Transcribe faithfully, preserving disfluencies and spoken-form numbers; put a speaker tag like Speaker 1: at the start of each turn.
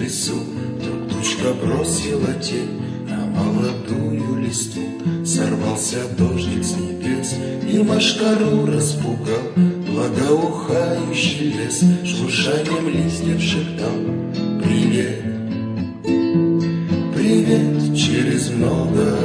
Speaker 1: лесу вдруг тучка бросила тень на молодую листву. Сорвался дождик с небес и мошкару распугал. Благоухающий лес шуршанием листьев шептал: привет, привет, через много